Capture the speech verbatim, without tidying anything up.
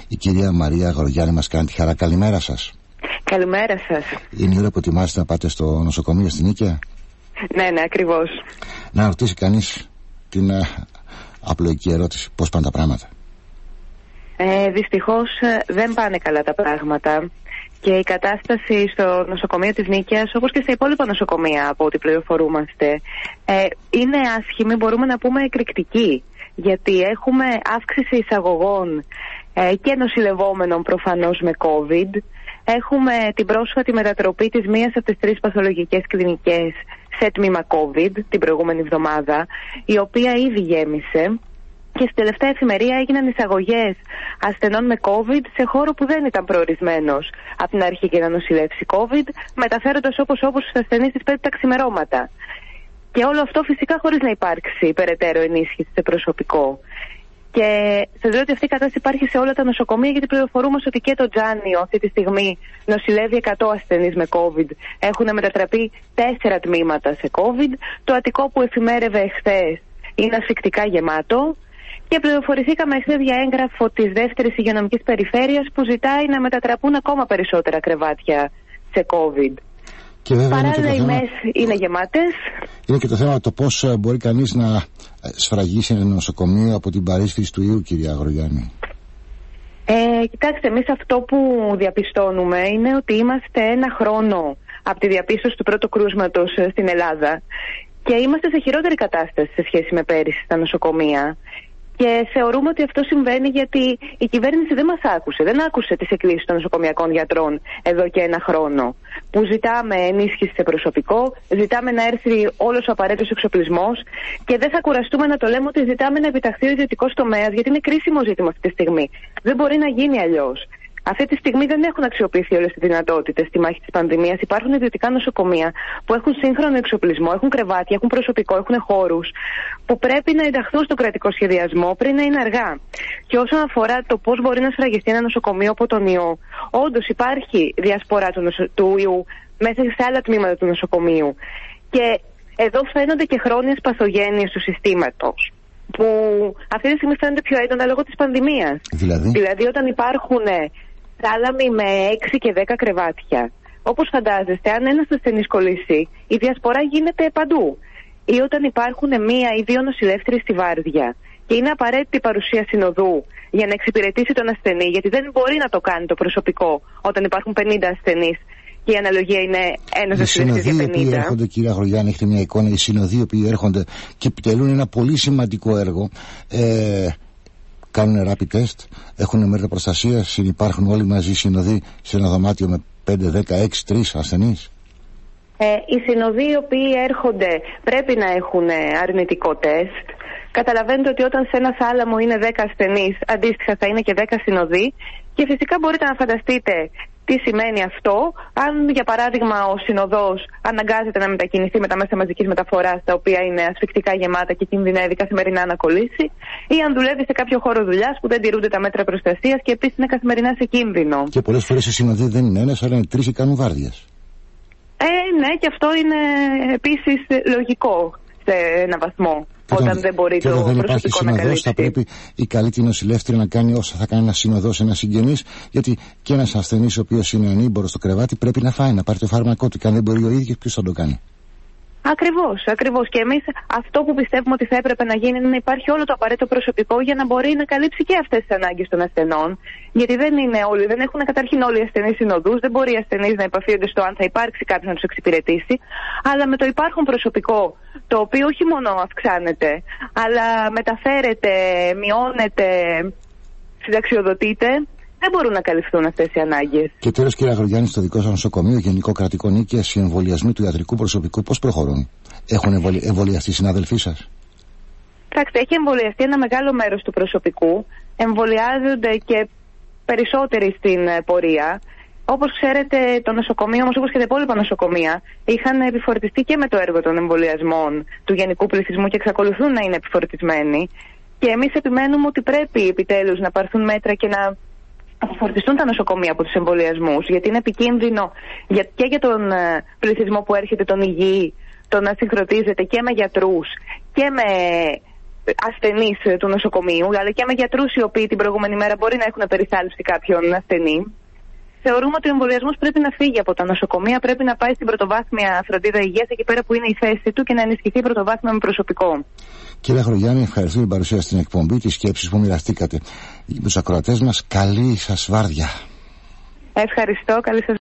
Η κυρία Μαρία Αγρογιάννη μας κάνει τη χαρά. Καλημέρα σας. Καλημέρα σας. Είναι η ώρα που ετοιμάζετε να πάτε στο νοσοκομείο στην Νίκαια? Ναι, ναι, ακριβώς. Να ρωτήσει κανείς την α, απλοϊκή ερώτηση, πώς πάνε τα πράγματα? Ε, δυστυχώς δεν πάνε καλά τα πράγματα και η κατάσταση στο νοσοκομείο της Νίκαιας, όπως και στα υπόλοιπα νοσοκομεία από ό,τι πληροφορούμαστε, ε, είναι άσχημη, μπορούμε να πούμε εκρηκτική, γιατί έχουμε αύξηση εισαγωγών ε, και νοσηλευόμενων προφανώς με COVID. Έχουμε την πρόσφατη μετατροπή της μίας από τις τρεις παθολογικές κλινικές σε τμήμα COVID την προηγούμενη εβδομάδα, η οποία ήδη γέμισε. Και στη τελευταία εφημερία έγιναν εισαγωγές ασθενών με COVID σε χώρο που δεν ήταν προορισμένος από την αρχή για να νοσηλεύσει COVID, μεταφέροντας όπως όπως στους ασθενείς τις πέντε τα ξημερώματα. Και όλο αυτό φυσικά χωρίς να υπάρξει περαιτέρω ενίσχυση σε προσωπικό. Και σας λέω ότι αυτή η κατάσταση υπάρχει σε όλα τα νοσοκομεία, γιατί πληροφορούμαστε ότι και το Τζάνιο αυτή τη στιγμή νοσηλεύει εκατό ασθενείς με COVID. Έχουν μετατραπεί τέσσερα τμήματα σε COVID. Το Αττικό που εφημέρευε εχθές είναι ασφυκτικά γεμάτο. Και πληροφορηθήκαμε εχθές για έγγραφο της δεύτερης υγειονομικής περιφέρειας που ζητάει να μετατραπούν ακόμα περισσότερα κρεβάτια σε COVID. Παράλληλα οι μες είναι γεμάτες. Είναι και το θέμα το πώς μπορεί κανείς να σφραγίσει ένα νοσοκομείο από την παρίσφρηση του ιού, κυρία Αγρογιάννη. Ε, κοιτάξτε, εμείς αυτό που διαπιστώνουμε είναι ότι είμαστε ένα χρόνο από τη διαπίστωση του πρώτου κρούσματος στην Ελλάδα και είμαστε σε χειρότερη κατάσταση σε σχέση με πέρυσι στα νοσοκομεία. Και θεωρούμε ότι αυτό συμβαίνει γιατί η κυβέρνηση δεν μας άκουσε. Δεν άκουσε τις εκκλήσεις των νοσοκομιακών γιατρών εδώ και ένα χρόνο. Που ζητάμε ενίσχυση σε προσωπικό, ζητάμε να έρθει όλος ο απαραίτητος εξοπλισμός και δεν θα κουραστούμε να το λέμε ότι ζητάμε να επιταχθεί ο ιδιωτικός τομέας, γιατί είναι κρίσιμο ζήτημα αυτή τη στιγμή. Δεν μπορεί να γίνει αλλιώς. Αυτή τη στιγμή δεν έχουν αξιοποιηθεί όλες τις δυνατότητες στη μάχη της πανδημίας. Υπάρχουν ιδιωτικά νοσοκομεία που έχουν σύγχρονο εξοπλισμό, έχουν κρεβάτια, έχουν προσωπικό, έχουν χώρους που πρέπει να ενταχθούν στο κρατικό σχεδιασμό πριν να είναι αργά. Και όσον αφορά το πώς μπορεί να σφραγιστεί ένα νοσοκομείο από τον ιό, όντως υπάρχει διασπορά του, νοσο... του ιού μέσα σε άλλα τμήματα του νοσοκομείου. Και εδώ φαίνονται και χρόνιες παθογένειες του συστήματος, που αυτή τη στιγμή φαίνονται πιο έντονα λόγω της πανδημίας. Δηλαδή, δηλαδή όταν υπάρχουν θάλαμοι με έξι και δέκα κρεβάτια, όπως φαντάζεστε, αν ένας ασθενής κολλήσει, η διασπορά γίνεται παντού. Ή όταν υπάρχουν μία ή δύο νοσηλεύτριες στη βάρδια και είναι απαραίτητη η παρουσία συνοδού για να εξυπηρετήσει τον ασθενή, γιατί δεν μπορεί να το κάνει το προσωπικό όταν υπάρχουν πενήντα ασθενείς και η αναλογία είναι ένας νοσηλευτής για πενήντα. Οι συνοδοί οι οποίοι έρχονται, κυρία Αγρογιάννη, έχετε μια εικόνα, οι συνοδοί οι οποίοι έρχονται και επιτελούν ένα πολύ σημαντικό έργο. Ε, Κάνουν rapid test, έχουν μέτρα προστασίας, συνυπάρχουν όλοι μαζί οι συνοδοί σε ένα δωμάτιο με πέντε, δέκα, έξι, τρεις ασθενείς. Ε, οι συνοδοί οι οποίοι έρχονται πρέπει να έχουν αρνητικό τεστ. Καταλαβαίνετε ότι όταν σε ένα θάλαμο είναι δέκα ασθενείς, αντίστοιχα θα είναι και δέκα συνοδοί. Και φυσικά μπορείτε να φανταστείτε τι σημαίνει αυτό, αν για παράδειγμα ο συνοδός αναγκάζεται να μετακινηθεί με τα μέσα μαζικής μεταφοράς, τα οποία είναι ασφυκτικά γεμάτα και κινδυνεύει καθημερινά να κολλήσει, ή αν δουλεύει σε κάποιο χώρο δουλειάς που δεν τηρούνται τα μέτρα προστασίας και επίσης είναι καθημερινά σε κίνδυνο. Και πολλές φορές οι συνοδοί δεν είναι ένας, αλλά είναι τρεις και κάνουν βάρδιες. Ε, ναι, και αυτό είναι επίσης λογικό σε έναν βαθμό. Όταν, όταν δεν μπορεί και το όταν δεν προσωπικό υπάρχει να συνοδός, θα πρέπει η καλή την νοσηλεύτρια να κάνει όσα θα κάνει ένα συνοδός, ένα συγγενής, γιατί και ένας ασθενής ο οποίος είναι ανήμπορος στο κρεβάτι πρέπει να φάει, να πάρει το φάρμακό του. Και αν δεν μπορεί ο ίδιος, ποιος θα το κάνει? Ακριβώς, ακριβώς. Και εμείς αυτό που πιστεύουμε ότι θα έπρεπε να γίνει είναι να υπάρχει όλο το απαραίτητο προσωπικό για να μπορεί να καλύψει και αυτές τις ανάγκες των ασθενών. Γιατί δεν είναι όλοι, δεν έχουν καταρχήν όλοι οι ασθενείς συνοδούς, δεν μπορεί οι ασθενείς να επαφίονται στο αν θα υπάρξει κάποιος να τους εξυπηρετήσει. Αλλά με το υπάρχον προσωπικό, το οποίο όχι μόνο αυξάνεται, αλλά μεταφέρεται, μειώνεται, συνταξιοδοτείται, δεν μπορούν να καλυφθούν αυτές οι ανάγκες. Και τέλος, κύριε Αγρογιάννη, στο δικό σας νοσοκομείο, Γενικό Κρατικό Νίκαιας, οι εμβολιασμοί του ιατρικού προσωπικού πώς προχωρούν? Έχουν εμβολιαστεί οι συνάδελφοί σας? Κοιτάξτε, έχει εμβολιαστεί ένα μεγάλο μέρος του προσωπικού. Εμβολιάζονται και περισσότεροι στην πορεία. Όπως ξέρετε, το νοσοκομείο όμως, όπως και τα υπόλοιπα νοσοκομεία, είχαν επιφορτιστεί και με το έργο των εμβολιασμών του γενικού πληθυσμού και εξακολουθούν να είναι επιφορτισμένοι. Και εμείς επιμένουμε ότι πρέπει επιτέλους να πάρθουν μέτρα και να φορτιστούν τα νοσοκομεία από τους εμβολιασμούς, γιατί είναι επικίνδυνο για, και για τον πληθυσμό που έρχεται, τον υγιή, το να συγχρονίζεται και με γιατρούς και με ασθενείς του νοσοκομείου, αλλά και με γιατρούς οι οποίοι την προηγούμενη μέρα μπορεί να έχουν περιθάλψει κάποιον ασθενή. Θεωρούμε ότι ο εμβολιασμός πρέπει να φύγει από τα νοσοκομεία, πρέπει να πάει στην πρωτοβάθμια φροντίδα υγείας, εκεί πέρα που είναι η θέση του, και να ενισχυθεί πρωτοβάθμια με προσωπικό. Κύριε Χρογιάννη, ευχαριστώ την παρουσία στην εκπομπή, τις σκέψεις που μοιραστήκατε. Για τους ακροατές μας, καλή σας βάρδια. Ευχαριστώ, καλή σας